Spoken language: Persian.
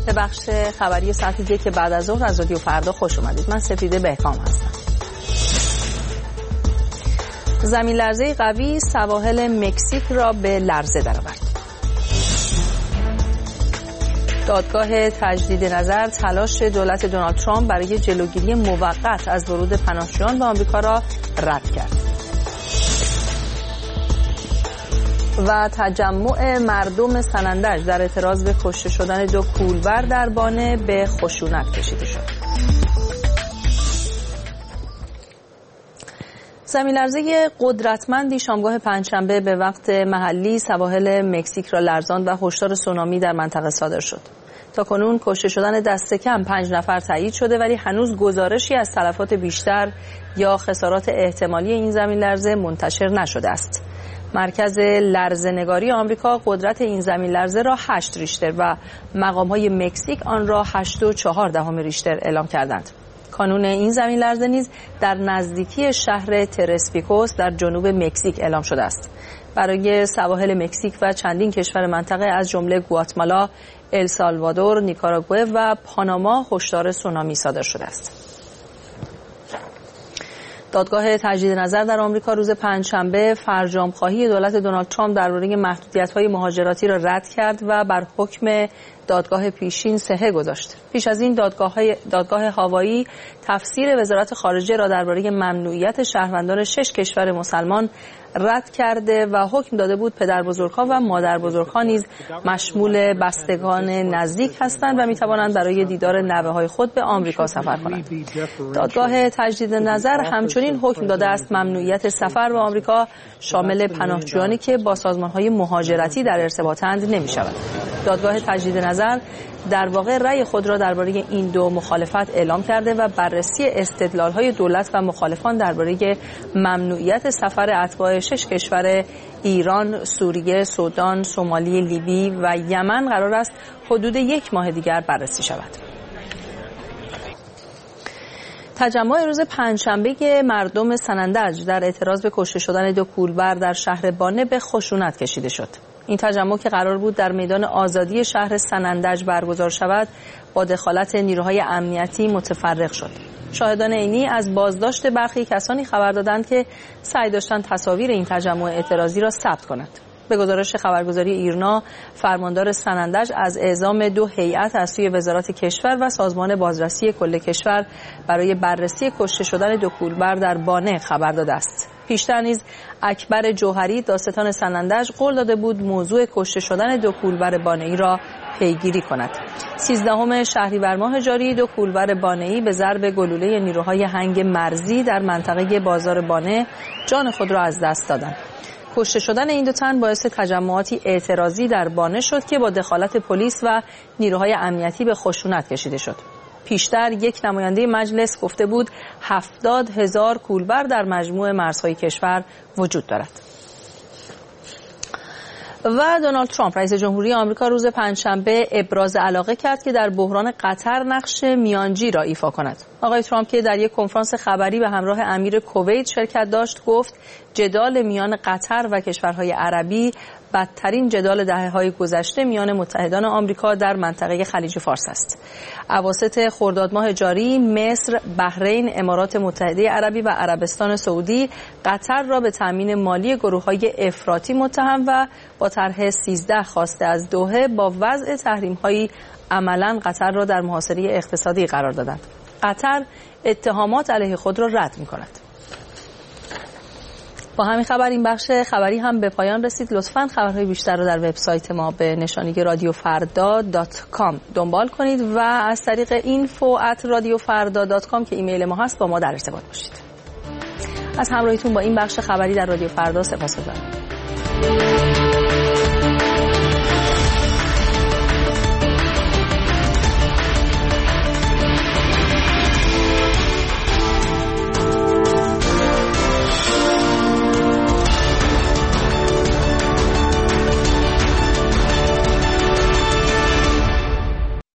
به بخش خبری ساعت 1 بعد از ظهر از رادیو فردا خوش اومدید. من سپیده بهکام هستم. زمین لرزه قوی سواحل مکزیک را به لرزه درآورد. دادگاه تجدید نظر تلاش دولت دونالد ترامپ برای جلوگیری موقت از ورود پناهجویان به آمریکا را رد کرد. و تجمع مردم سنندج در اعتراض به کشته شدن 2 کولبر در بانه به خشونت کشیده شد. زمین‌لرزه قدرتمندی شامگاه پنجشنبه به وقت محلی سواحل مکزیک را لرزاند و هشدار سونامی در منطقه صادر شد. تاکنون کشته شدن دست کم 5 نفر تایید شده، ولی هنوز گزارشی از تلفات بیشتر یا خسارات احتمالی این زمین‌لرزه منتشر نشده است. مرکز لرزه‌نگاری آمریکا قدرت این زمین‌لرزه را 8 ریشتر و مقام‌های مکزیک آن را 8.4 ریشتر اعلام کردند. کانون این زمین‌لرزه نیز در نزدیکی شهر ترسپیکوس در جنوب مکزیک اعلام شده است. برای سواحل مکزیک و چندین کشور منطقه از جمله گواتمالا، السالوادور، نیکاراگوئه و پاناما هشدار سونامی صادر شده است. دادگاه تجدید نظر در آمریکا روز پنجشنبه فرجام‌خواهی دولت دونالد ترامپ درباره محدودیت‌های مهاجرتی را رد کرد و بر حکم دادگاه پیشین صحه گذاشت. پیش از این دادگاه هاوایی تفسیر وزارت خارجه را درباره ممنوعیت شهروندان 6 کشور مسلمان رد کرده و حکم داده بود پدربزرگ‌ها و مادربزرگ‌ها نیز مشمول بستگان نزدیک هستند و می‌توانند برای دیدار نوه‌های خود به آمریکا سفر کنند. دادگاه تجدید نظر همچنین حکم داده است ممنوعیت سفر به آمریکا شامل پناهجویانی که با سازمان‌های مهاجرتی در ارتباطند نمی‌شود. دادگاه تجدید نظر در واقع رأی خود را درباره این 2 مخالفت اعلام کرده و بررسی استدلال‌های دولت و مخالفان درباره ممنوعیت سفر اتباع 6 کشور ایران، سوریه، سودان، سومالی، لیبی و یمن قرار است حدود 1 ماه دیگر بررسی شود. تجمع روز پنجشنبه مردم سنندج در اعتراض به کشته شدن 2 کولبر در شهر بانه به خشونت کشیده شد. این تجمع که قرار بود در میدان آزادی شهر سنندج برگزار شود، با دخالت نیروهای امنیتی متفرق شد. شاهدان عینی از بازداشت برخی کسانی خبر دادند که سعی داشتند تصاویر این تجمع اعتراضی را ثبت کنند. به گزارش خبرگزاری ایرنا، فرماندار سنندج از اعزام 2 هیئت از سوی وزارت کشور و سازمان بازرسی کل کشور برای بررسی کشته شدن 2 کولبر در بانه خبر داده است. پیشتر نیز اکبر جوهری دادستان سنندج قول داده بود موضوع کشته شدن 2 کولبر بانه‌ای را پیگیری کند. 13 شهریور ماه جاری 2 کولبر بانه‌ای به ضرب گلوله نیروهای هنگ مرزی در منطقه بازار بانه جان خود را از دست دادند. کشته شدن این 2 تن باعث تجمعاتی اعتراضی در بانه شد که با دخالت پلیس و نیروهای امنیتی به خشونت کشیده شد. پیشتر یک نماینده مجلس گفته بود 70,000 کولبر در مجموع مرزهای کشور وجود دارد. و دونالد ترامپ رئیس جمهوری آمریکا روز پنجشنبه ابراز علاقه کرد که در بحران قطر نقش میانجی را ایفا کند. آقای ترامپ که در یک کنفرانس خبری به همراه امیر کویت شرکت داشت گفت جدال میان قطر و کشورهای عربی بدترین جدال دهه‌های گذشته میان متحدان آمریکا در منطقه خلیج فارس است. اواسط خرداد ماه جاری مصر، بحرین، امارات متحده عربی و عربستان سعودی قطر را به تامین مالی گروه‌های افراطی متهم و با طرح 13 خواسته از دوحه با وضع تحریم‌هایی عملاً قطر را در محاصره اقتصادی قرار دادند. قطر اتهامات علیه خود را رد می‌کند. با همین خبر این بخش خبری هم به پایان رسید. لطفاً خبرهای بیشتر رو در وبسایت ما به نشانی radiofarda.com دنبال کنید و از طریق info@radiofarda.com که ایمیل ما هست با ما در ارتباط باشید. از همراهیتون با این بخش خبری در رادیو فردا سپاسگزارم.